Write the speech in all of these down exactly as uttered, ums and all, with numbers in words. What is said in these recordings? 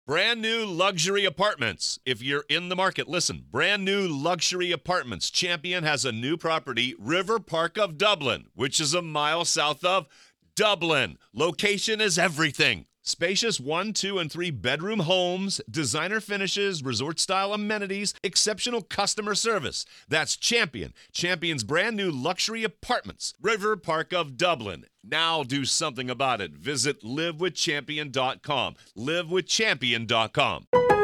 Brand new luxury apartments. If you're in the market, listen. Brand new luxury apartments. Champion has a new property, River Park of Dublin, which is a mile south of Dublin. Location is everything. Spacious one, two, and three bedroom homes, designer finishes, resort-style amenities, exceptional customer service. That's Champion. Champion's brand new luxury apartments. River Park of Dublin. Now do something about it. Visit live with champion dot com. live with champion dot com.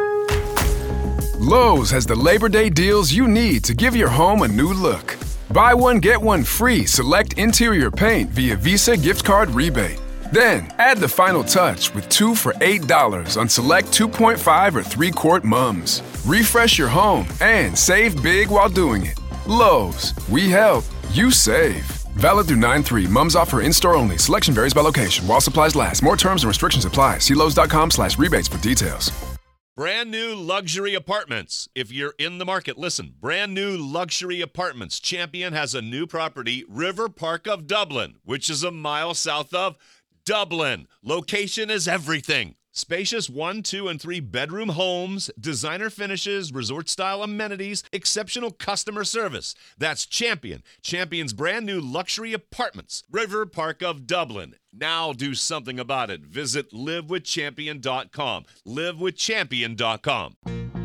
Lowe's has the Labor Day deals you need to give your home a new look. Buy one, get one free select interior paint via Visa gift card rebate. Then, add the final touch with two for eight dollars on select two point five or three quart mums. Refresh your home and save big while doing it. Lowe's, we help, you save. Valid through nine three. Mums offer in-store only. Selection varies by location. While supplies last. More terms and restrictions apply. See Lowe's.com slash rebates for details. Brand new luxury apartments. If you're in the market, listen. Brand new luxury apartments. Champion has a new property, River Park of Dublin, which is a mile south of Dublin. Location is everything. Spacious one, two, and three bedroom homes, designer finishes, resort-style amenities, exceptional customer service. That's Champion. Champion's brand new luxury apartments. River Park of Dublin. Now do something about it. Visit live with champion dot com. live with champion dot com.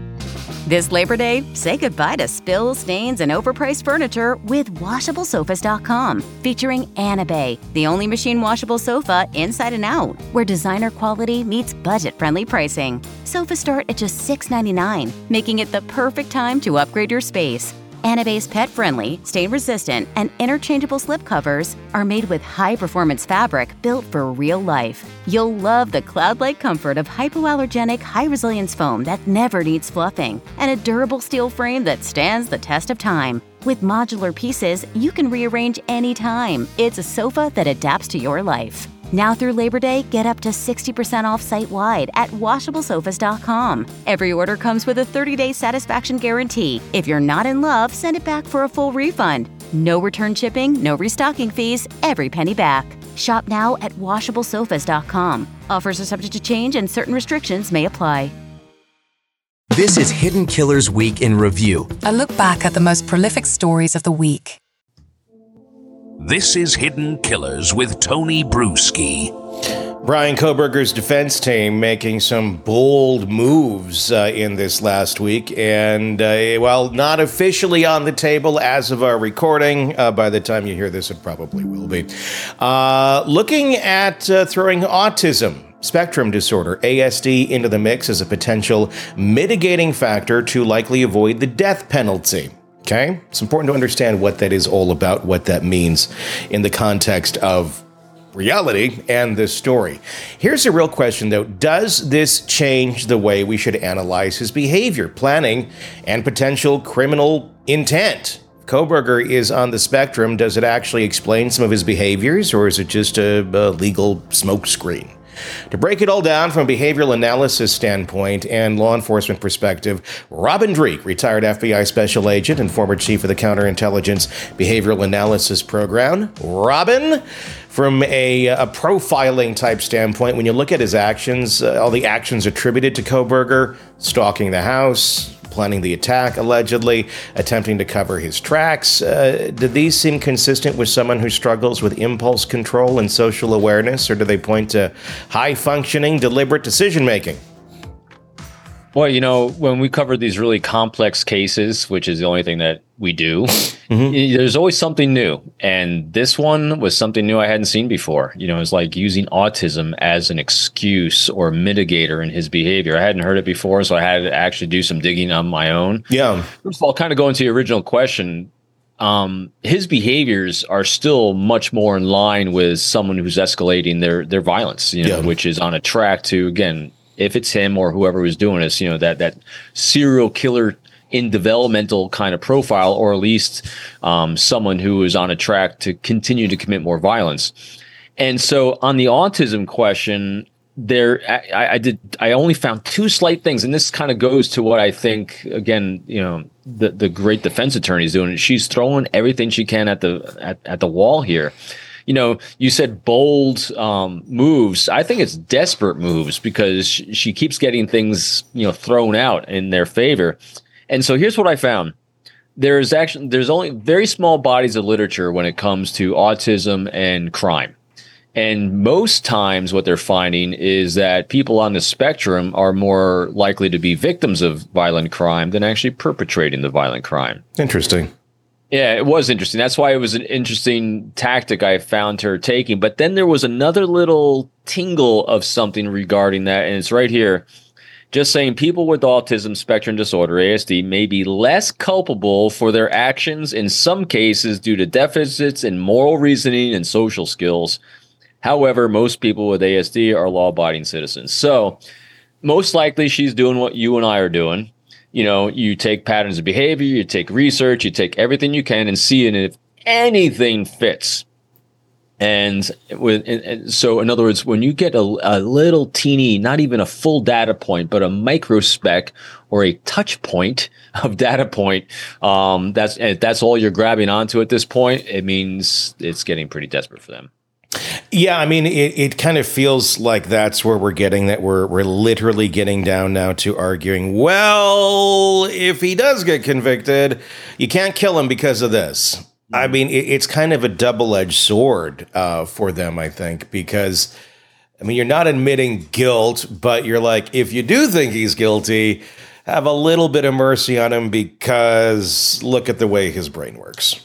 This Labor Day, say goodbye to spills, stains, and overpriced furniture with washable sofas dot com, featuring Anabay, the only machine washable sofa inside and out, where designer quality meets budget-friendly pricing. Sofas start at just six ninety-nine, making it the perfect time to upgrade your space. Anabay's pet-friendly, stain-resistant, and interchangeable slipcovers are made with high-performance fabric built for real life. You'll love the cloud-like comfort of hypoallergenic, high-resilience foam that never needs fluffing, and a durable steel frame that stands the test of time. With modular pieces, you can rearrange anytime. It's a sofa that adapts to your life. Now through Labor Day, get up to sixty percent off site-wide at washable sofas dot com. Every order comes with a thirty-day satisfaction guarantee. If you're not in love, send it back for a full refund. No return shipping, no restocking fees, every penny back. Shop now at washable sofas dot com. Offers are subject to change and certain restrictions may apply. This is Hidden Killers Week in Review. A look back at the most prolific stories of the week. This is Hidden Killers with Tony Bruschi. Bryan Kohberger's defense team making some bold moves uh, in this last week. And uh, while not officially on the table as of our recording, uh, by the time you hear this, it probably will be. Uh, looking at uh, throwing autism spectrum disorder, A S D, into the mix as a potential mitigating factor to likely avoid the death penalty. Okay? It's important to understand what that is all about, what that means in the context of reality and this story. Here's a real question, though. Does this change the way we should analyze his behavior, planning, and potential criminal intent? Kohberger is on the spectrum. Does it actually explain some of his behaviors, or is it just a, a legal smokescreen? To break it all down from a behavioral analysis standpoint and law enforcement perspective, Robin Dreeke, retired F B I special agent and former chief of the Counterintelligence Behavioral Analysis Program. Robin, from a, a profiling type standpoint, when you look at his actions, uh, all the actions attributed to Kohberger, stalking the house, planning the attack, allegedly, attempting to cover his tracks. Uh, do these seem consistent with someone who struggles with impulse control and social awareness, or do they point to high-functioning, deliberate decision-making? Well, you know, when we cover these really complex cases, which is the only thing that we do, mm-hmm. there's always something new. And this one was something new I hadn't seen before. You know, it's like using autism as an excuse or mitigator in his behavior. I hadn't heard it before, so I had to actually do some digging on my own. Yeah. First of all, kind of going to the original question, um, his behaviors are still much more in line with someone who's escalating their their violence, you know, yeah. which is on a track to, again, if it's him or whoever was doing this, you know, that that serial killer in developmental kind of profile, or at least um, someone who is on a track to continue to commit more violence. And so on the autism question, there, I, I did, I only found two slight things. And this kind of goes to what I think, again, you know, the, the great defense attorney is doing. She's throwing everything she can at the, at, at the wall here. you know, you said bold um, moves. I think it's desperate moves because she keeps getting things, you know, thrown out in their favor. And so here's what I found. There's actually there's only very small bodies of literature when it comes to autism and crime. And most times what they're finding is that people on the spectrum are more likely to be victims of violent crime than actually perpetrating the violent crime. Interesting. Yeah, it was interesting. That's why it was an interesting tactic I found her taking. But then there was another little tingle of something regarding that, and it's right here. Just saying people with autism spectrum disorder, A S D, may be less culpable for their actions in some cases due to deficits in moral reasoning and social skills. However, most people with A S D are law-abiding citizens. So most likely she's doing what you and I are doing. You know, you take patterns of behavior, you take research, you take everything you can and see if anything fits. And, with, and so, in other words, when you get a, a little teeny, not even a full data point, but a microspec or a touch point of data point, um, that's that's all you're grabbing onto at this point. It means it's getting pretty desperate for them. Yeah, I mean, it, it kind of feels like that's where we're getting that we're we're literally getting down now to arguing, well, if he does get convicted, you can't kill him because of this. I mean, it, it's kind of a double-edged sword uh, for them, I think, because, I mean, you're not admitting guilt, but you're like, if you do think he's guilty, have a little bit of mercy on him because look at the way his brain works.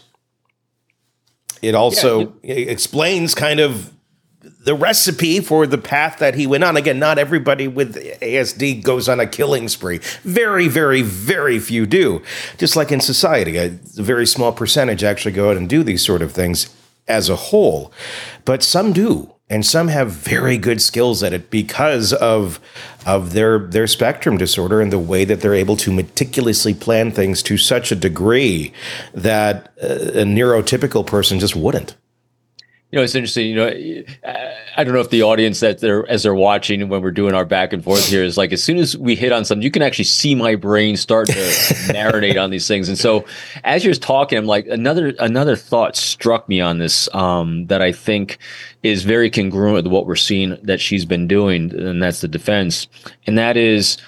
It also yeah, it, explains kind of the recipe for the path that he went on. Again, not everybody with A S D goes on a killing spree. Very, very, very few do. Just like in society, a very small percentage actually go out and do these sort of things as a whole. But some do. And some have very good skills at it because of of their their spectrum disorder and the way that they're able to meticulously plan things to such a degree that a neurotypical person just wouldn't. You know, it's interesting. You know, I don't know if the audience that they're as they're watching when we're doing our back and forth here is like, as soon as we hit on something, you can actually see my brain start to marinate on these things. And so, as you're talking, I'm like, another another thought struck me on this um, that I think is very congruent with what we're seeing that she's been doing, and that's the defense. And that is,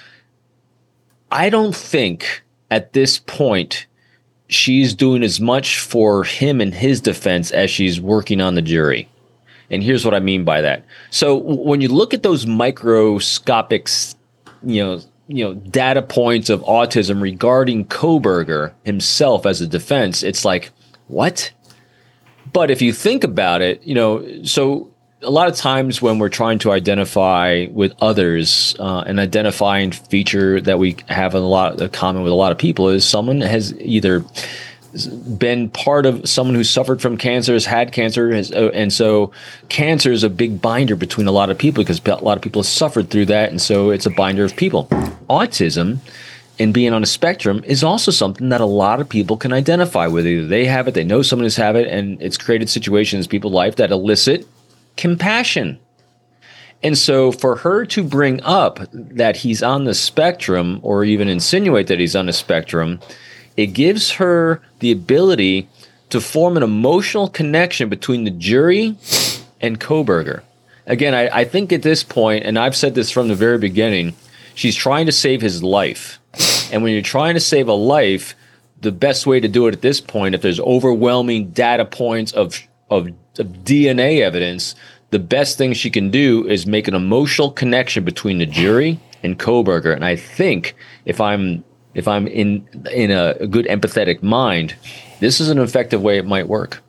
I don't think at this point she's doing as much for him and his defense as she's working on the jury. And here's what I mean by that. So when you look at those microscopic, you know, you know, data points of autism regarding Kohberger himself as a defense, it's like, what? But if you think about it, you know, so a lot of times when we're trying to identify with others, uh, an identifying feature that we have a lot in common with a lot of people is someone has either been part of someone who suffered from cancer, has had cancer, has, uh, and so cancer is a big binder between a lot of people because a lot of people have suffered through that, and so it's a binder of people. Autism and being on a spectrum is also something that a lot of people can identify with. Either they have it, they know someone who's have it, and it's created situations in people's life that elicit compassion. And so for her to bring up that he's on the spectrum or even insinuate that he's on the spectrum, it gives her the ability to form an emotional connection between the jury and Kohberger. Again, I, I think at this point, and I've said this from the very beginning, she's trying to save his life. And when you're trying to save a life, the best way to do it at this point, if there's overwhelming data points of of of D N A evidence, the best thing she can do is make an emotional connection between the jury and Kohberger. And I think if I'm if I'm in in a, a good empathetic mind, this is an effective way it might work.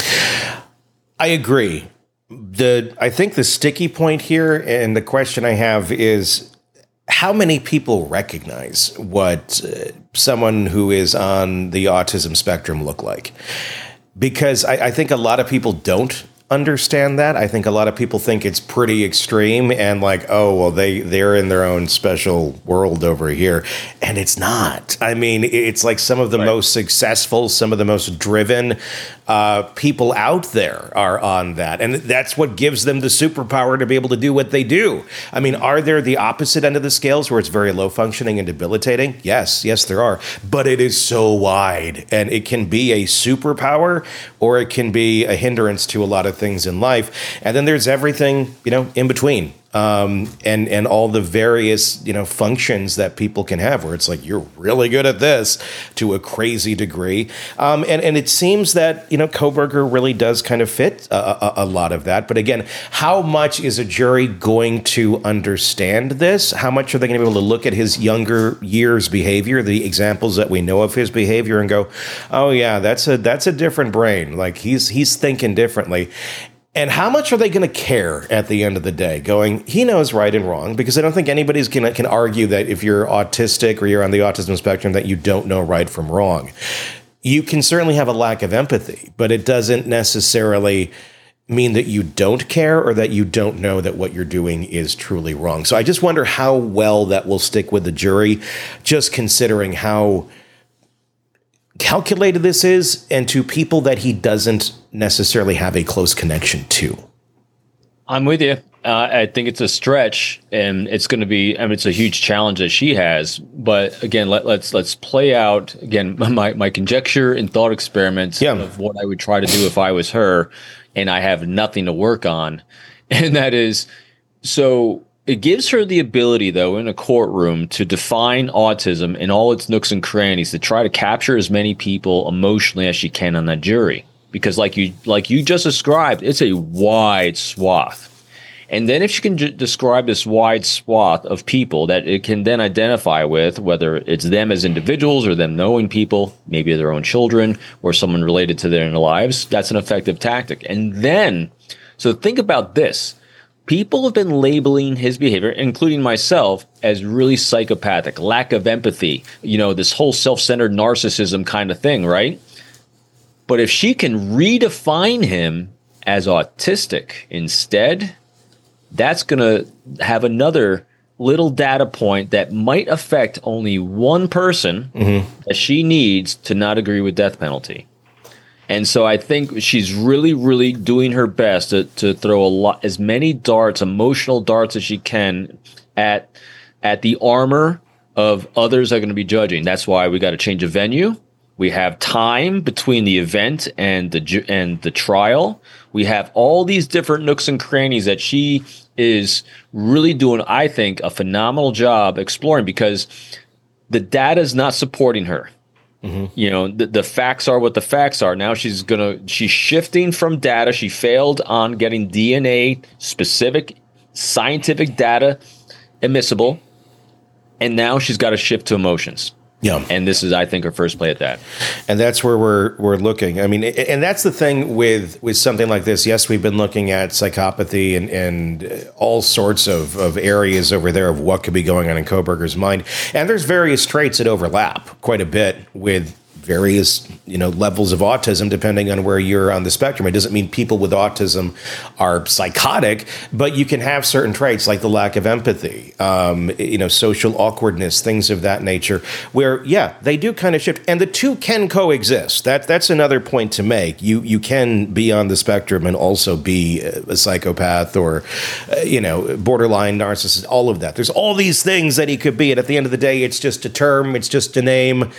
I agree. The I think the sticky point here, and the question I have is, how many people recognize what uh, someone who is on the autism spectrum look like? Because I, I think a lot of people don't understand that. I think a lot of people think it's pretty extreme and like, oh, well, they, they're in their own special world over here. And it's not. I mean, it's like some of the right. most successful, some of the most driven, uh, people out there are on that. And that's what gives them the superpower to be able to do what they do. I mean, are there the opposite end of the scales where it's very low functioning and debilitating? Yes, yes, there are. But it is so wide, and it can be a superpower or it can be a hindrance to a lot of things in life. And then there's everything, you know, in between. Um, and, and all the various, you know, functions that people can have where it's like, you're really good at this to a crazy degree. Um, and, and it seems that, you know, Kohberger really does kind of fit a, a, a lot of that. But again, how much is a jury going to understand this? How much are they going to be able to look at his younger years behavior, the examples that we know of his behavior, and go, oh yeah, that's a, that's a different brain. Like he's, he's thinking differently. And how much are they going to care at the end of the day, going, he knows right and wrong? Because I don't think anybody's gonna, can argue that if you're autistic or you're on the autism spectrum that you don't know right from wrong. You can certainly have a lack of empathy, but it doesn't necessarily mean that you don't care or that you don't know that what you're doing is truly wrong. So I just wonder how well that will stick with the jury, just considering how calculated this is, and to people that he doesn't necessarily have a close connection to. I'm with you. Uh, I think it's a stretch, and it's going to be. I mean, it's a huge challenge that she has. But again, let, let's let's play out again my my conjecture and thought experiments yeah. of what I would try to do if I was her, and I have nothing to work on, and that is so. It gives her the ability, though, in a courtroom to define autism in all its nooks and crannies, to try to capture as many people emotionally as she can on that jury. Because like you like you just described, it's a wide swath. And then if she can j- describe this wide swath of people that it can then identify with, whether it's them as individuals or them knowing people, maybe their own children or someone related to their lives, that's an effective tactic. And then, so think about this. People have been labeling his behavior, including myself, as really psychopathic, lack of empathy, you know, this whole self-centered narcissism kind of thing, right? But if she can redefine him as autistic instead, that's going to have another little data point that might affect only one person mm-hmm. that she needs to not agree with death penalty. And so I think she's really, really doing her best to, to throw a lot, as many darts, emotional darts as she can at at the armor of others that are going to be judging. That's why we got to change a venue. We have time between the event and the and the trial. We have all these different nooks and crannies that she is really doing, I think, a phenomenal job exploring, because the data is not supporting her. Mm-hmm. You know, the, the facts are what the facts are. Now she's gonna she's shifting from data. She failed on getting D N A specific scientific data admissible, and now she's got to shift to emotions. Yeah, and this is, I think, her first play at that. And that's where we're we're looking. I mean, and that's the thing with with something like this. Yes, we've been looking at psychopathy and and all sorts of of areas over there of what could be going on in Kohberger's mind. And there's various traits that overlap quite a bit with various, you know, levels of autism, depending on where you're on the spectrum. It doesn't mean people with autism are psychotic, but you can have certain traits like the lack of empathy, um, you know, social awkwardness, things of that nature, where, yeah, they do kind of shift. And the two can coexist. That, that's another point to make. You, you can be on the spectrum and also be a psychopath or, uh, you know, borderline narcissist, all of that. There's all these things that he could be. And at the end of the day, it's just a term. It's just a name.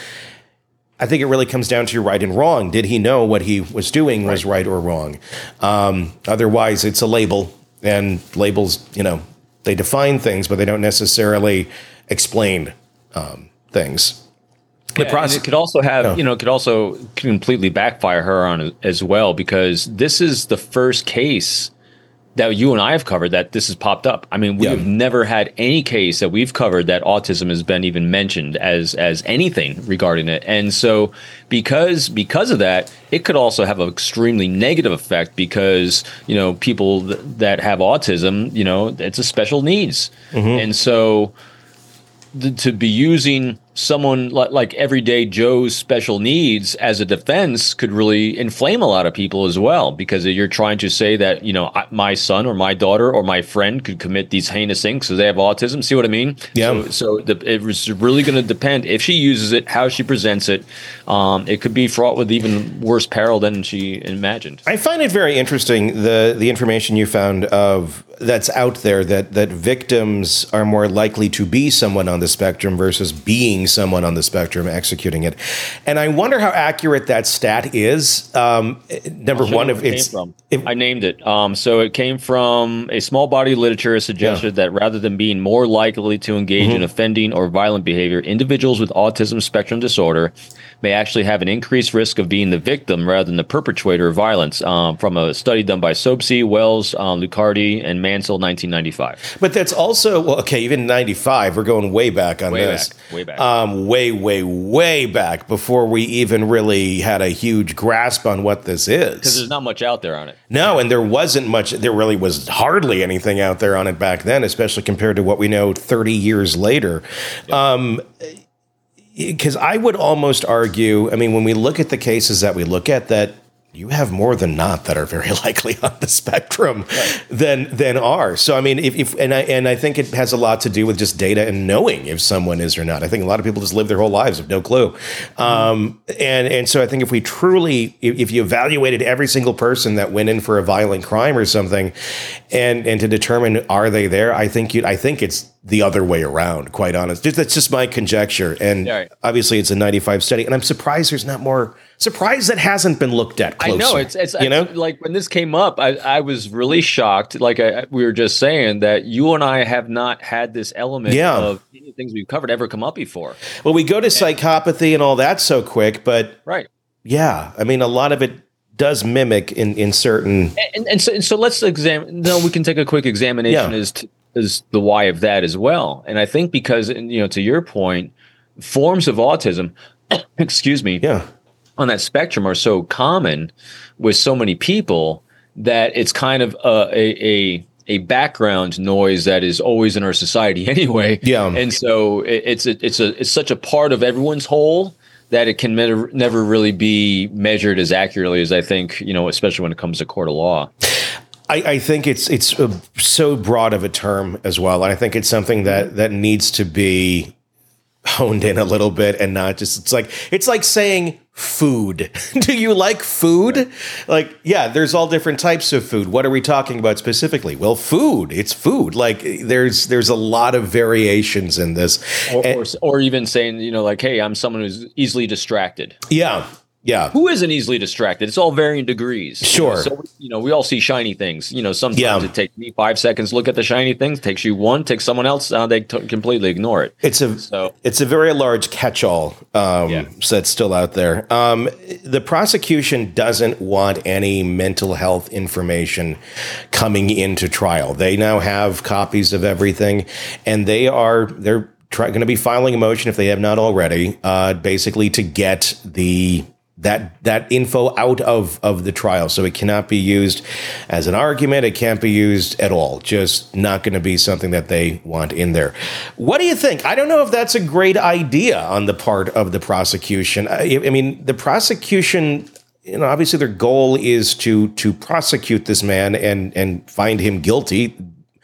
I think it really comes down to right and wrong. Did he know what he was doing was right, right or wrong? Um, otherwise, it's a label, and labels, you know, they define things, but they don't necessarily explain um, things. The yeah, process it could also have, no. you know, it could also completely backfire her on as well, because this is the first case that you and I have covered that this has popped up. I mean, we've yeah. never had any case that we've covered that autism has been even mentioned as as anything regarding it. And so because because of that, it could also have an extremely negative effect, because, you know, people th- that have autism, you know, it's a special needs. Mm-hmm. And so th- to be using someone like, like everyday Joe's special needs as a defense could really inflame a lot of people as well, because you're trying to say that, you know, my son or my daughter or my friend could commit these heinous things because they have autism. See what I mean? Yeah. So, so the, it was really going to depend if she uses it, how she presents it. Um, it could be fraught with even worse peril than she imagined. I find it very interesting, the the information you found of that's out there, that that victims are more likely to be someone on the spectrum versus being someone on the spectrum executing it. And I wonder how accurate that stat is. Um, number one, if it's from. If, I named it. Um, so it came from a small body of literature suggested yeah. that rather than being more likely to engage mm-hmm. in offending or violent behavior, individuals with autism spectrum disorder may actually have an increased risk of being the victim rather than the perpetrator of violence, um, from a study done by Sobsey, Wells, um, Lucardi, and Mansell, nineteen ninety-five. But that's also, well, okay, even ninety-five, we're going way back on way this. Back, way back. Um, way, way, way back before we even really had a huge grasp on what this is. Because there's not much out there on it. No, and there wasn't much, there really was hardly anything out there on it back then, especially compared to what we know thirty years later. Yeah. Um Because I would almost argue, I mean, when we look at the cases that we look at, that you have more than not that are very likely on the spectrum right. than than are. So, I mean, if, if and I and I think it has a lot to do with just data and knowing if someone is or not. I think a lot of people just live their whole lives with no clue. Um, and and so I think if we truly, if, if you evaluated every single person that went in for a violent crime or something, and and to determine are they there, I think you, I think it's the other way around, quite honest. Just, that's just my conjecture. And yeah, right. obviously it's a ninety-five study. And I'm surprised there's not more, surprised that hasn't been looked at closer. I know. It's, it's you know? like when this came up, I, I was really shocked. Like I, we were just saying that you and I have not had this element yeah. of any things we've covered ever come up before. Well, we go to psychopathy and all that so quick, but right. yeah, I mean, a lot of it does mimic in, in certain. And, and, and, so, and so let's examine, no, we can take a quick examination yeah. as to, is the why of that as well. And I think because, you know, to your point, forms of autism, excuse me, yeah. on that spectrum are so common with so many people that it's kind of a, a, a, a background noise that is always in our society anyway. Yeah. And so it, it's, a, it's a, it's such a part of everyone's whole that it can never, never really be measured as accurately as I think, you know, especially when it comes to court of law. I, I think it's it's a, so broad of a term as well. And I think it's something that that needs to be honed in a little bit and not just, it's like, it's like saying food. Do you like food? Like, yeah, there's all different types of food. What are we talking about specifically? Well, food, it's food. Like there's, there's a lot of variations in this. Or, and, or, or even saying, you know, like, hey, I'm someone who's easily distracted. Yeah. Yeah. Who isn't easily distracted? It's all varying degrees. Sure. You know, so, you know, we all see shiny things. You know, sometimes yeah. it takes me five seconds to look at the shiny things. It takes you one, takes someone else, uh, they t- completely ignore it. It's a so. it's a very large catch-all um, yeah. that's still out there. Um, the prosecution doesn't want any mental health information coming into trial. They now have copies of everything, and they are they're try- going to be filing a motion if they have not already, uh, basically to get the that that info out of, of the trial. So it cannot be used as an argument. It can't be used at all. Just not going to be something that they want in there. What do you think? I don't know if that's a great idea on the part of the prosecution. I, I mean, the prosecution, you know, obviously their goal is to to prosecute this man and and find him guilty.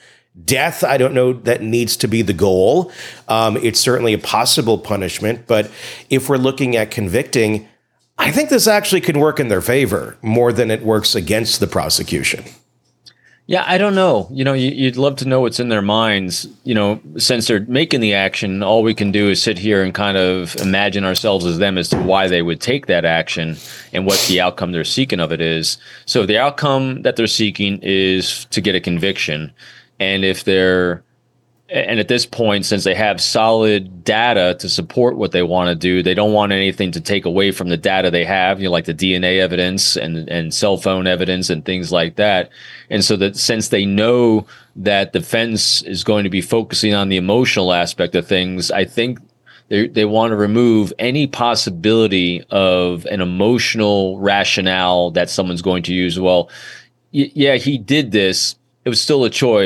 Death, I don't know that needs to be the goal. Um, it's certainly a possible punishment. But if we're looking at convicting, I think this actually can work in their favor more than it works against the prosecution. Yeah, I don't know. You know, you, you'd love to know what's in their minds. You know, since they're making the action, all we can do is sit here and kind of imagine ourselves as them as to why they would take that action and what the outcome they're seeking of it is. So the outcome that they're seeking is to get a conviction. And if they're And at this point, since they have solid data to support what they want to do, they don't want anything to take away from the data they have, you know, like the D N A evidence and, and cell phone evidence and things like that. And so that since they know that defense is going to be focusing on the emotional aspect of things, I think they they want to remove any possibility of an emotional rationale that someone's going to use. Well, y- yeah, he did this. It was still a choice.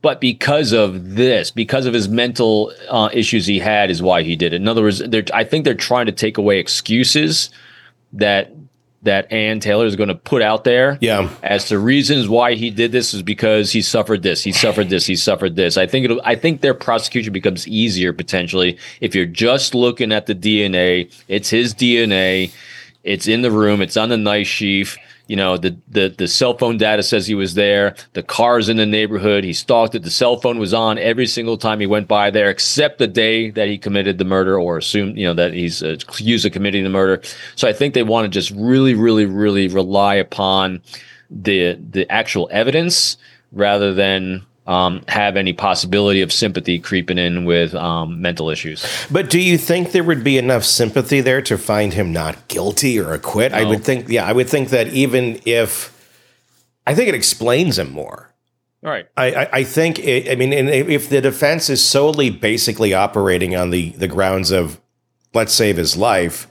but because of this, because of his mental uh, issues he had, is why he did it. In other words, I think they're trying to take away excuses that that Ann Taylor is going to put out there yeah. as to reasons why he did this is because he suffered this, he suffered this, he suffered this. I think it'll, I think their prosecution becomes easier potentially if you're just looking at the D N A. It's his D N A. It's in the room. It's on the knife sheath. You know, the, the, the cell phone data says he was there. The car's in the neighborhood. He stalked it. The cell phone was on every single time he went by there, except the day that he committed the murder or assumed, you know, that he's uh, accused of committing the murder. So I think they want to just really, really, really rely upon the the actual evidence rather than um, have any possibility of sympathy creeping in with um, mental issues. But do you think there would be enough sympathy there to find him not guilty or acquit? No. I would think, yeah, I would think that even if, I think it explains him more. All right. I, I, I think, it, I mean, if the defense is solely basically operating on the, the grounds of, let's save his life,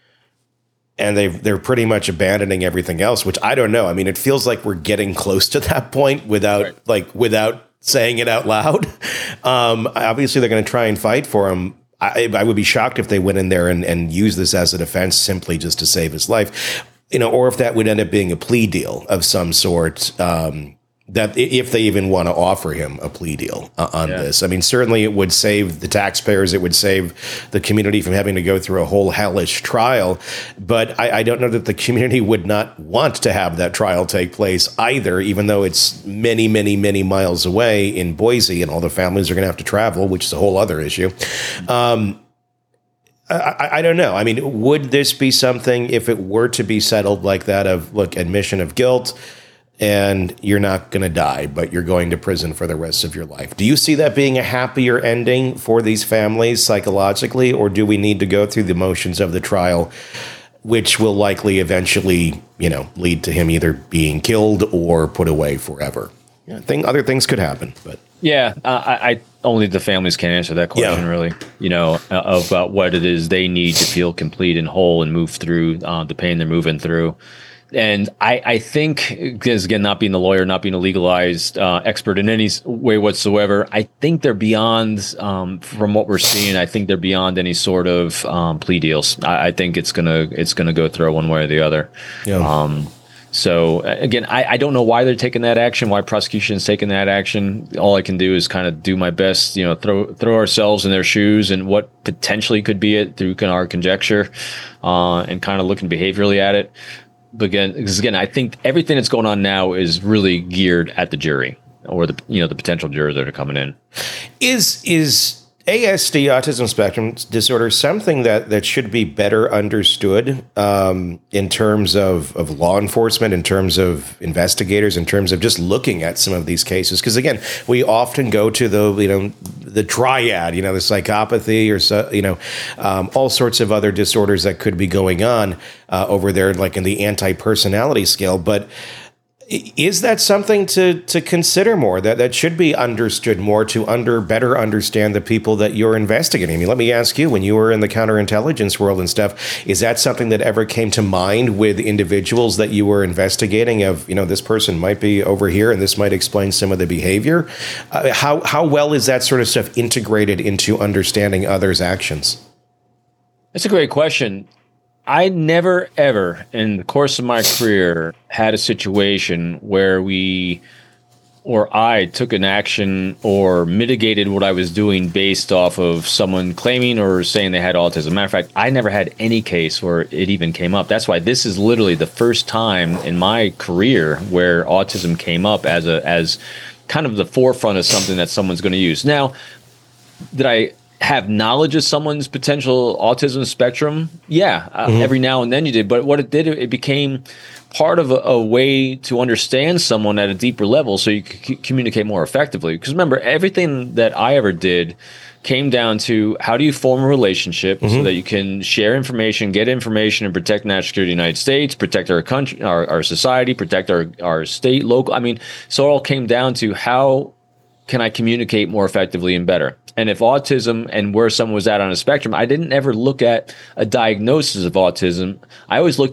and they they're pretty much abandoning everything else, which I don't know. I mean, it feels like we're getting close to that point without right. like without saying it out loud. Um, obviously, they're going to try and fight for him. I, I would be shocked if they went in there and, and used this as a defense simply just to save his life, you know, or if that would end up being a plea deal of some sort. Um, that if they even want to offer him a plea deal uh, on yeah. this. I mean, certainly it would save the taxpayers. It would save the community from having to go through a whole hellish trial. But I, I don't know that the community would not want to have that trial take place either, even though it's many, many, many miles away in Boise and all the families are going to have to travel, which is a whole other issue. Um, I, I don't know. I mean, would this be something if it were to be settled like that of, look, admission of guilt, and you're not going to die, but you're going to prison for the rest of your life? Do you see that being a happier ending for these families psychologically, or do we need to go through the motions of the trial, which will likely eventually, you know, lead to him either being killed or put away forever? I think other things could happen, but yeah, uh, I, I only the families can answer that question, yeah. really. You know, uh, about what it is they need to feel complete and whole and move through uh, the pain they're moving through. And I, I think, because again, not being a lawyer, not being a legalized uh, expert in any way whatsoever, I think they're beyond, um, from what we're seeing, I think they're beyond any sort of um, plea deals. I, I think it's gonna it's gonna go through one way or the other. Yeah. Um, so again, I, I don't know why they're taking that action, why prosecution is taking that action. All I can do is kind of do my best, you know, throw throw ourselves in their shoes and what potentially could be it through our conjecture, uh, and kind of looking behaviorally at it. But again, because again, I think everything that's going on now is really geared at the jury or the you know the potential jurors that are coming in. Is is A S D, autism spectrum disorder, something that, that should be better understood um, in terms of, of law enforcement, in terms of investigators, in terms of just looking at some of these cases? Because again, we often go to the you know the triad, you know, the psychopathy or so, you know um, all sorts of other disorders that could be going on uh, over there, like in the anti-personality scale, but. Is that something to, to consider more, that, that should be understood more to under better understand the people that you're investigating? I mean, let me ask you, when you were in the counterintelligence world and stuff, is that something that ever came to mind with individuals that you were investigating of, you know, this person might be over here and this might explain some of the behavior? Uh, how, how well is that sort of stuff integrated into understanding others' actions? That's a great question. I never, ever, in the course of my career, had a situation where we, or I, took an action or mitigated what I was doing based off of someone claiming or saying they had autism. Matter of fact, I never had any case where it even came up. That's why this is literally the first time in my career where autism came up as a as kind of the forefront of something that someone's going to use. Now, did I have knowledge of someone's potential autism spectrum? Yeah, uh, mm-hmm. every now and then you did. But what it did, it became part of a, a way to understand someone at a deeper level so you could c- communicate more effectively. Because remember, everything that I ever did came down to how do you form a relationship mm-hmm. so that you can share information, get information, and protect national security of the United States, protect our country, our, our society, protect our, our state, local. I mean, so it all came down to how can I communicate more effectively and better? And if autism and where someone was at on a spectrum, I didn't ever look at a diagnosis of autism. I always looked at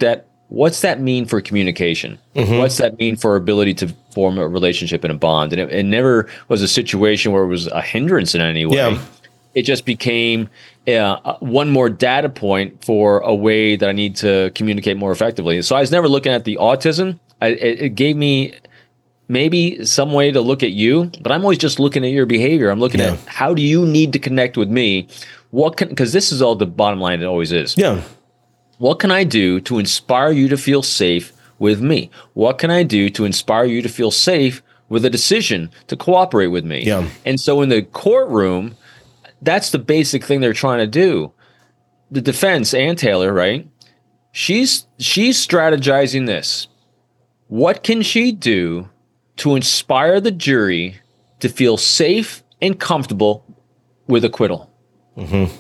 what's that mean for communication? Mm-hmm. What's that mean for our ability to form a relationship and a bond? And it, it never was a situation where it was a hindrance in any way. Yeah. It just became uh, one more data point for a way that I need to communicate more effectively. So I was never looking at the autism. I, it, it gave me maybe some way to look at you, but I'm always just looking at your behavior. I'm looking yeah. at how do you need to connect with me? What can, because this is all the bottom line. It always is. Yeah. What can I do to inspire you to feel safe with me? What can I do to inspire you to feel safe with a decision to cooperate with me? Yeah. And so in the courtroom, that's the basic thing they're trying to do. The defense, Ann Taylor, right? She's she's strategizing this. What can she do to inspire the jury to feel safe and comfortable with acquittal? Mm-hmm.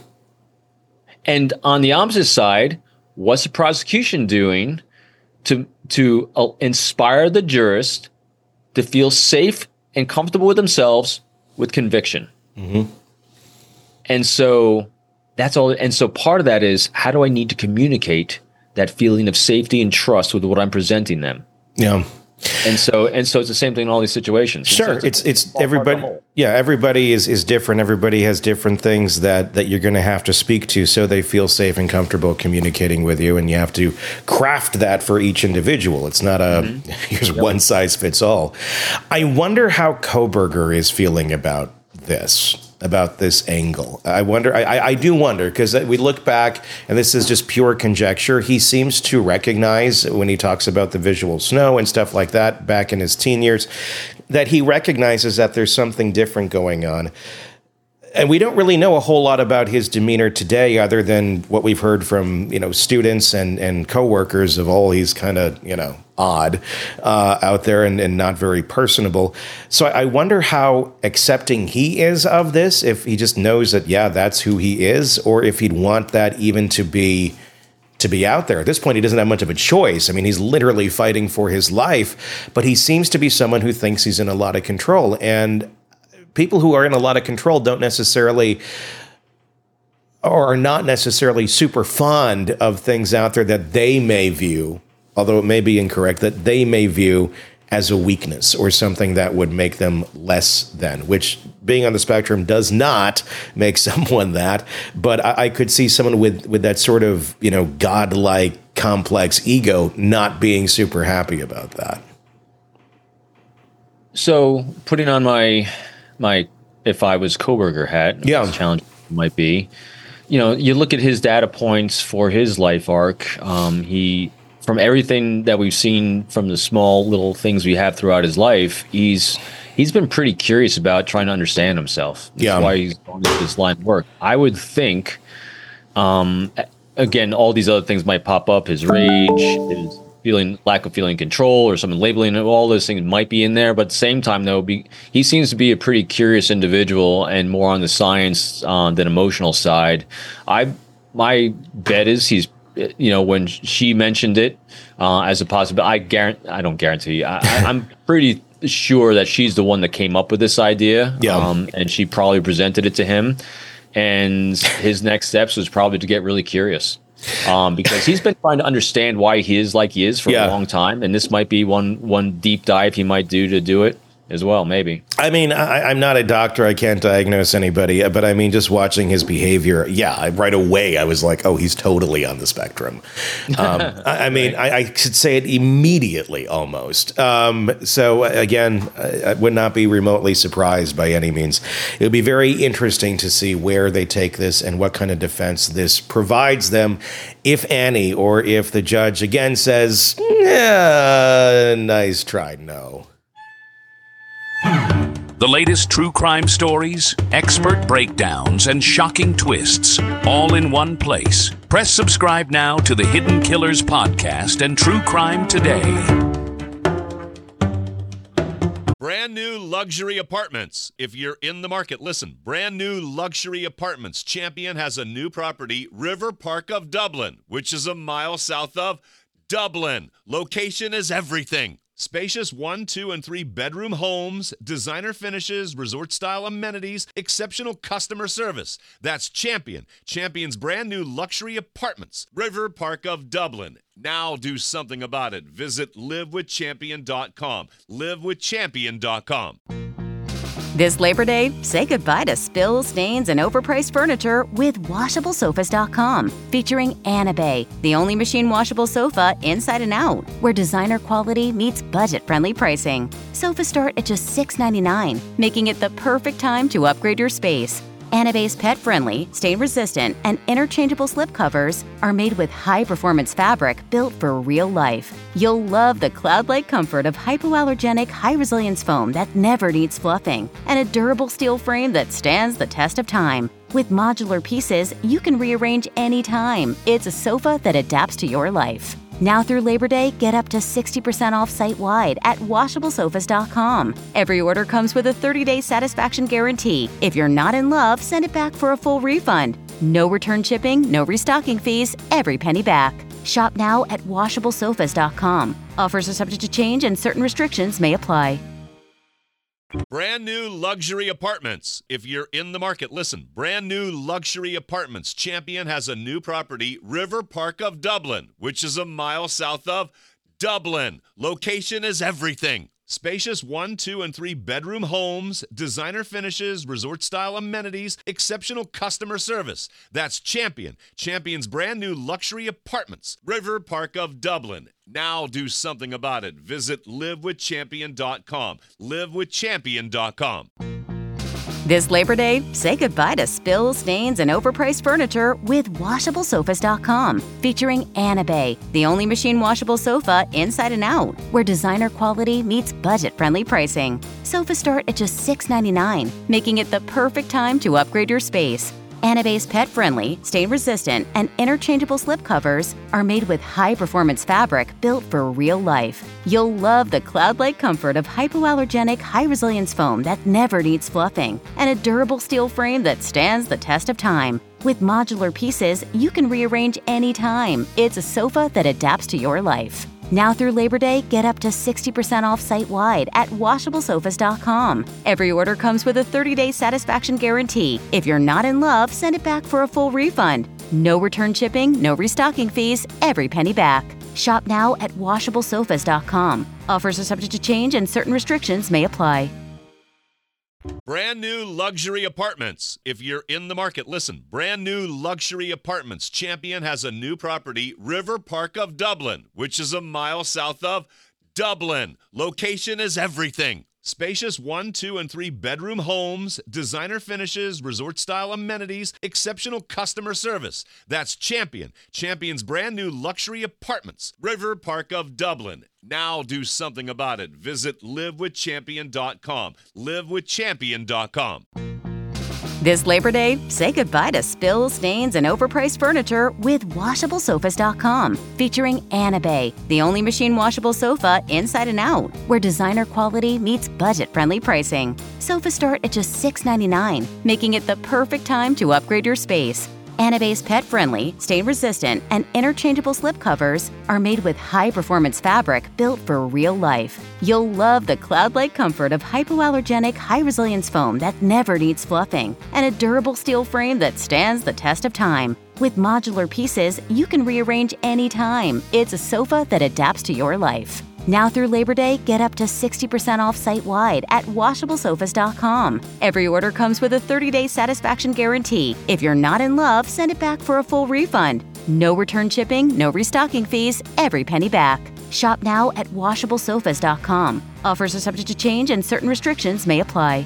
And on the opposite side, what's the prosecution doing to to uh, inspire the jurist to feel safe and comfortable with themselves with conviction? Mm-hmm. And so that's all. And so part of that is, how do I need to communicate that feeling of safety and trust with what I'm presenting them? Yeah. And so, and so it's the same thing in all these situations. Sure. So it's, it's, it's everybody. Yeah. Everybody is, is different. Everybody has different things that, that you're going to have to speak to so they feel safe and comfortable communicating with you. And you have to craft that for each individual. It's not a, mm-hmm. here's yep. one size fits all. I wonder how Kohberger is feeling about this. About this angle. I wonder, I, I do wonder, because we look back, and this is just pure conjecture, he seems to recognize when he talks about the visual snow and stuff like that back in his teen years, that he recognizes that there's something different going on. And we don't really know a whole lot about his demeanor today, other than what we've heard from, you know, students and, and coworkers of, oh, he's kind of, you know, odd uh, out there and, and not very personable. So I wonder how accepting he is of this, if he just knows that, yeah, that's who he is, or if he'd want that even to be to be out there. At this point, he doesn't have much of a choice. I mean, he's literally fighting for his life, but he seems to be someone who thinks he's in a lot of control. And people who are in a lot of control don't necessarily, or are not necessarily super fond of things out there that they may view, although it may be incorrect, that they may view as a weakness or something that would make them less than, which being on the spectrum does not make someone that. But I, I could see someone with, with that sort of, you know, godlike complex ego not being super happy about that. So putting on my, my, if I was Kohberger hat, yeah, challenge might be, you know, you look at his data points for his life arc. Um, he, from everything that we've seen from the small little things we have throughout his life, he's he's been pretty curious about trying to understand himself. That's yeah. why he's on this line of work. I would think, um, again, all these other things might pop up. His rage, his feeling, lack of feeling control, or someone labeling it. All those things might be in there. But at the same time, though, be, he seems to be a pretty curious individual and more on the science uh, than emotional side. I my bet is he's. You know, when she mentioned it uh, as a possibility, I guarantee, I don't guarantee, I, I, I'm pretty sure that she's the one that came up with this idea. Yeah. Um, and she probably presented it to him. And his next steps was probably to get really curious. Um, because he's been trying to understand why he is like he is for yeah. a long time. And this might be one one deep dive he might do to do it as well, maybe. I mean, I, I'm not a doctor. I can't diagnose anybody. But I mean, just watching his behavior, yeah, I, right away I was like, oh, he's totally on the spectrum. Um, I, I mean, I, I could say it immediately almost. Um, so again, I, I would not be remotely surprised by any means. It would be very interesting to see where they take this and what kind of defense this provides them, if any, or if the judge again says, yeah, nice try, no. The latest true crime stories, expert breakdowns, and shocking twists, all in one place. Press subscribe now to the Hidden Killers podcast and True Crime Today. Brand new luxury apartments. If you're in the market, listen. Brand new luxury apartments. Champion has a new property, River Park of Dublin, which is a mile south of Dublin. Location is everything. Spacious one, two, and three bedroom homes, designer finishes, resort-style amenities, exceptional customer service. That's Champion. Champion's brand new luxury apartments. River Park of Dublin. Now do something about it. Visit live with champion dot com. live with champion dot com. This Labor Day, say goodbye to spills, stains, and overpriced furniture with washable sofas dot com, featuring Anabay, the only machine washable sofa inside and out, where designer quality meets budget-friendly pricing. Sofas start at just six ninety-nine, making it the perfect time to upgrade your space. Anabay's pet-friendly, stain-resistant, and interchangeable slipcovers are made with high-performance fabric built for real life. You'll love the cloud-like comfort of hypoallergenic, high-resilience foam that never needs fluffing, and a durable steel frame that stands the test of time. With modular pieces, you can rearrange anytime. It's a sofa that adapts to your life. Now through Labor Day, get up to sixty percent off site-wide at washable sofas dot com. Every order comes with a thirty-day satisfaction guarantee. If you're not in love, send it back for a full refund. No return shipping, no restocking fees, every penny back. Shop now at washable sofas dot com. Offers are subject to change and certain restrictions may apply. Brand new luxury apartments. If you're in the market, listen. Brand new luxury apartments. Champion has a new property, River Park of Dublin, which is a mile south of Dublin. Location is everything. Spacious one, two, and three bedroom homes, designer finishes, resort-style amenities, exceptional customer service. That's Champion. Champion's brand new luxury apartments. River Park of Dublin. Now do something about it. Visit live with champion dot com. live with champion dot com. This Labor Day, say goodbye to spills, stains, and overpriced furniture with washable sofas dot com, featuring Anabay, the only machine washable sofa inside and out, where designer quality meets budget-friendly pricing. Sofas start at just six ninety-nine, making it the perfect time to upgrade your space. Anabay's pet-friendly, stain-resistant, and interchangeable slipcovers are made with high-performance fabric built for real life. You'll love the cloud-like comfort of hypoallergenic, high-resilience foam that never needs fluffing, and a durable steel frame that stands the test of time. With modular pieces, you can rearrange anytime. It's a sofa that adapts to your life. Now through Labor Day, get up to sixty percent off site-wide at washable sofas dot com. Every order comes with a thirty-day satisfaction guarantee. If you're not in love, send it back for a full refund. No return shipping, no restocking fees, every penny back. Shop now at washable sofas dot com. Offers are subject to change and certain restrictions may apply. Brand new luxury apartments. If you're in the market, listen. Brand new luxury apartments. Champion has a new property, River Park of Dublin, which is a mile south of Dublin. Location is everything. Spacious one, two, and three bedroom homes, designer finishes, resort-style amenities, exceptional customer service. That's Champion. Champion's brand new luxury apartments. River Park of Dublin. Now do something about it. Visit live with champion dot com. live with champion dot com. This Labor Day, say goodbye to spills, stains, and overpriced furniture with washable sofas dot com, featuring Anabay, the only machine washable sofa inside and out, where designer quality meets budget-friendly pricing. Sofas start at just six ninety-nine, making it the perfect time to upgrade your space. Anabay's pet-friendly, stain-resistant, and interchangeable slipcovers are made with high-performance fabric built for real life. You'll love the cloud-like comfort of hypoallergenic, high-resilience foam that never needs fluffing, and a durable steel frame that stands the test of time. With modular pieces, you can rearrange anytime. It's a sofa that adapts to your life. Now through Labor Day, get up to sixty percent off site-wide at washable sofas dot com. Every order comes with a thirty-day satisfaction guarantee. If you're not in love, send it back for a full refund. No return shipping, no restocking fees, every penny back. Shop now at washable sofas dot com. Offers are subject to change and certain restrictions may apply.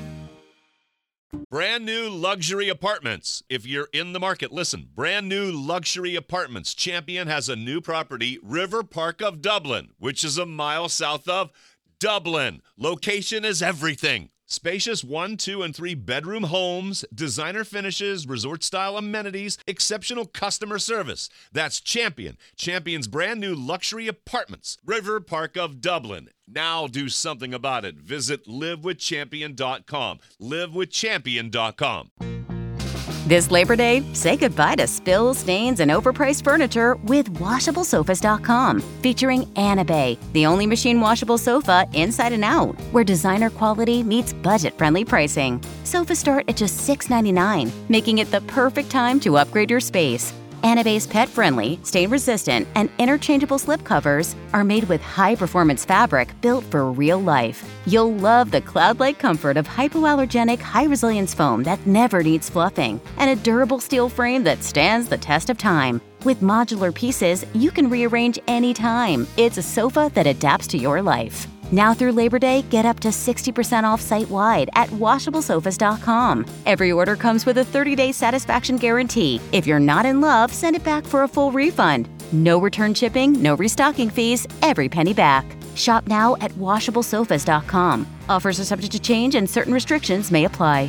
Brand new luxury apartments. If you're in the market, listen. Brand new luxury apartments. Champion has a new property, River Park of Dublin, which is a mile south of Dublin. Location is everything. Spacious one, two, and three bedroom homes, designer finishes, resort-style amenities, exceptional customer service. That's Champion. Champion's brand new luxury apartments. River Park of Dublin. Now do something about it. Visit live with champion dot com. live with champion dot com. This Labor Day, say goodbye to spills, stains, and overpriced furniture with washable sofas dot com, featuring Anabay, the only machine washable sofa inside and out, where designer quality meets budget-friendly pricing. Sofas start at just six ninety-nine, making it the perfect time to upgrade your space. Anabay's pet-friendly, stain-resistant, and interchangeable slip covers are made with high-performance fabric built for real life. You'll love the cloud-like comfort of hypoallergenic, high-resilience foam that never needs fluffing, and a durable steel frame that stands the test of time. With modular pieces, you can rearrange anytime. It's a sofa that adapts to your life. Now through Labor Day, get up to sixty percent off site-wide at washable sofas dot com. Every order comes with a thirty-day satisfaction guarantee. If you're not in love, send it back for a full refund. No return shipping, no restocking fees, every penny back. Shop now at washable sofas dot com. Offers are subject to change and certain restrictions may apply.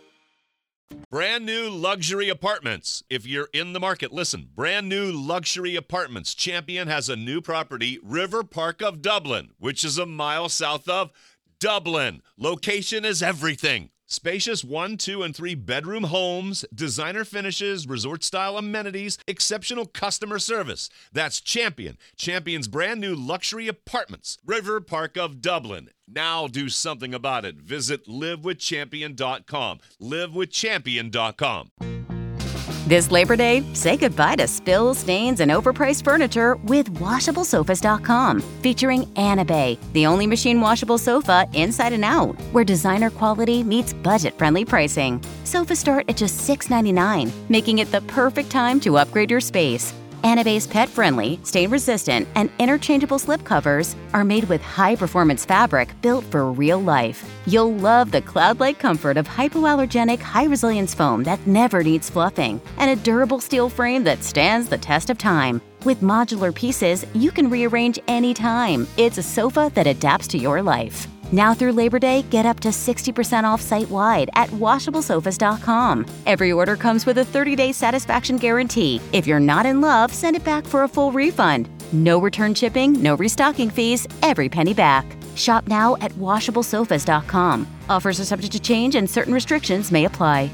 Brand new luxury apartments. If you're in the market, listen. Brand new luxury apartments. Champion has a new property, River Park of Dublin, which is a mile south of Dublin. Location is everything. Spacious one, two, and three bedroom homes, designer finishes, resort-style amenities, exceptional customer service. That's Champion. Champion's brand new luxury apartments, River Park of Dublin. Now do something about it. Visit live with champion dot com. live with champion dot com. This Labor Day, say goodbye to spills, stains, and overpriced furniture with washable sofas dot com, featuring Anabay, the only machine washable sofa inside and out, where designer quality meets budget-friendly pricing. Sofas start at just six ninety-nine, making it the perfect time to upgrade your space. Anabay's pet-friendly, stain-resistant, and interchangeable slip covers are made with high-performance fabric built for real life. You'll love the cloud-like comfort of hypoallergenic, high-resilience foam that never needs fluffing, and a durable steel frame that stands the test of time. With modular pieces, you can rearrange anytime. It's a sofa that adapts to your life. Now through Labor Day, get up to sixty percent off site-wide at washable sofas dot com. Every order comes with a thirty-day satisfaction guarantee. If you're not in love, send it back for a full refund. No return shipping, no restocking fees, every penny back. Shop now at washable sofas dot com. Offers are subject to change and certain restrictions may apply.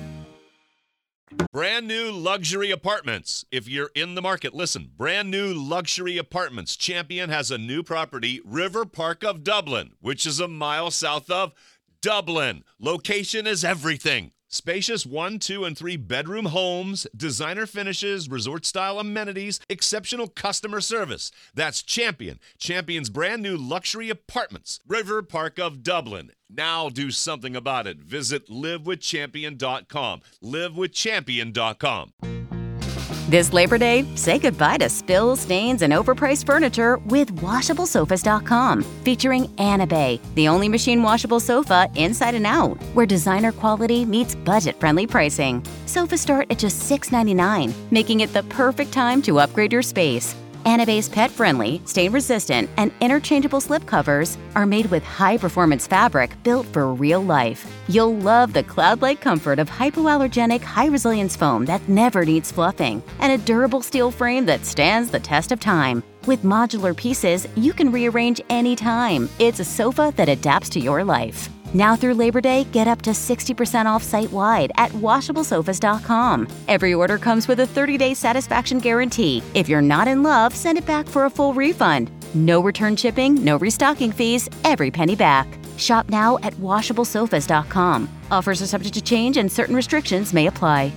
Brand new luxury apartments. If you're in the market, listen. Brand new luxury apartments. Champion has a new property, River Park of Dublin, which is a mile south of Dublin. Location is everything. Spacious one, two, and three bedroom homes, designer finishes, resort-style amenities, exceptional customer service. That's Champion. Champion's brand new luxury apartments, River Park of Dublin. Now do something about it. Visit live with champion dot com. live with champion dot com. This Labor Day, say goodbye to spills, stains, and overpriced furniture with washable sofas dot com, featuring Anabay, the only machine washable sofa inside and out, where designer quality meets budget-friendly pricing. Sofas start at just six ninety-nine, making it the perfect time to upgrade your space. Anabay's pet-friendly, stain-resistant, and interchangeable slip covers are made with high-performance fabric built for real life. You'll love the cloud-like comfort of hypoallergenic, high-resilience foam that never needs fluffing, and a durable steel frame that stands the test of time. With modular pieces, you can rearrange anytime. It's a sofa that adapts to your life. Now through Labor Day, get up to sixty percent off site-wide at washable sofas dot com. Every order comes with a thirty-day satisfaction guarantee. If you're not in love, send it back for a full refund. No return shipping, no restocking fees, every penny back. Shop now at washable sofas dot com. Offers are subject to change and certain restrictions may apply.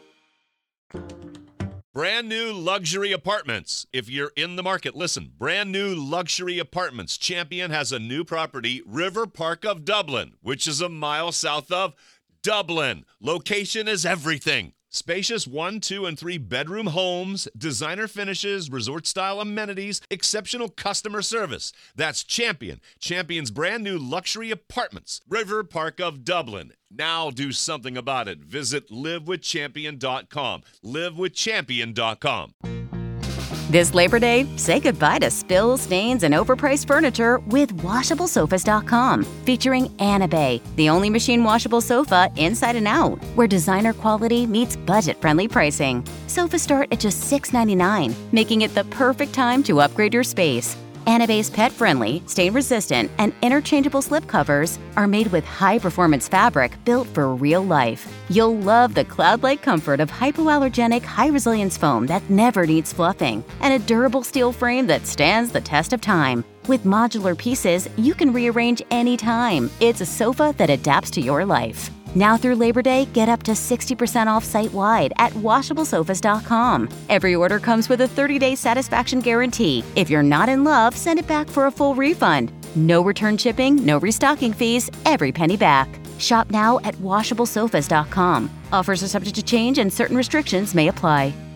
Brand new luxury apartments. If you're in the market, listen. Brand new luxury apartments. Champion has a new property, River Park of Dublin, which is a mile south of Dublin. Location is everything. Spacious one, two, and three bedroom homes, designer finishes, resort-style amenities, exceptional customer service. That's Champion. Champion's brand new luxury apartments, River Park of Dublin. Now do something about it. Visit live with champion dot com. live with champion dot com. This Labor Day, say goodbye to spills, stains, and overpriced furniture with washable sofas dot com, featuring Anabay, the only machine washable sofa inside and out, where designer quality meets budget-friendly pricing. Sofas start at just six ninety-nine, making it the perfect time to upgrade your space. Anabay's pet-friendly, stain-resistant, and interchangeable slipcovers are made with high-performance fabric built for real life. You'll love the cloud-like comfort of hypoallergenic, high-resilience foam that never needs fluffing, and a durable steel frame that stands the test of time. With modular pieces, you can rearrange anytime. It's a sofa that adapts to your life. Now through Labor Day, get up to sixty percent off site-wide at washable sofas dot com. Every order comes with a thirty-day satisfaction guarantee. If you're not in love, send it back for a full refund. No return shipping, no restocking fees, every penny back. Shop now at washable sofas dot com. Offers are subject to change and certain restrictions may apply.